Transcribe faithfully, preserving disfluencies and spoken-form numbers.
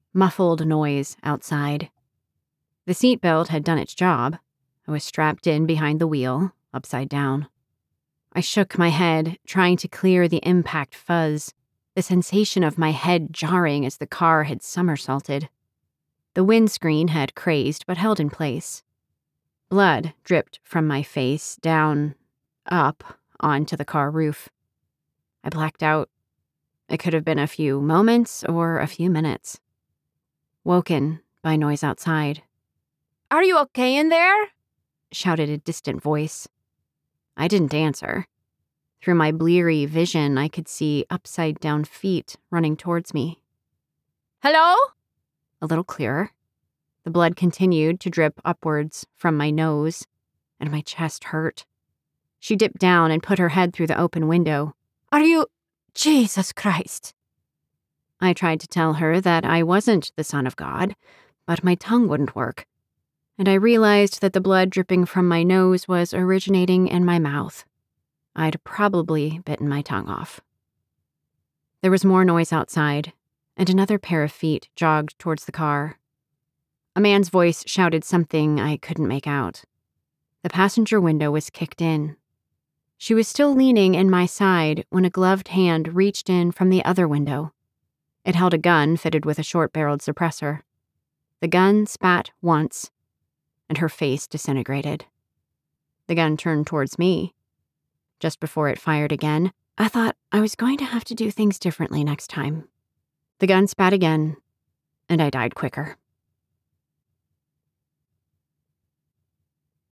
muffled noise outside. The seatbelt had done its job. I was strapped in behind the wheel, upside down. I shook my head, trying to clear the impact fuzz, the sensation of my head jarring as the car had somersaulted. The windscreen had crazed but held in place. Blood dripped from my face down, up, onto the car roof. I blacked out. It could have been a few moments or a few minutes. Woken by noise outside. "Are you okay in there?" shouted a distant voice. I didn't answer. Through my bleary vision, I could see upside-down feet running towards me. "Hello?" A little clearer. The blood continued to drip upwards from my nose, and my chest hurt. She dipped down and put her head through the open window. "Are you... Jesus Christ." I tried to tell her that I wasn't the Son of God, but my tongue wouldn't work, and I realized that the blood dripping from my nose was originating in my mouth. I'd probably bitten my tongue off. There was more noise outside, and another pair of feet jogged towards the car. A man's voice shouted something I couldn't make out. The passenger window was kicked in. She was still leaning in my side when a gloved hand reached in from the other window. It held a gun fitted with a short-barreled suppressor. The gun spat once, and her face disintegrated. The gun turned towards me. Just before it fired again, I thought I was going to have to do things differently next time. The gun spat again, and I died quicker.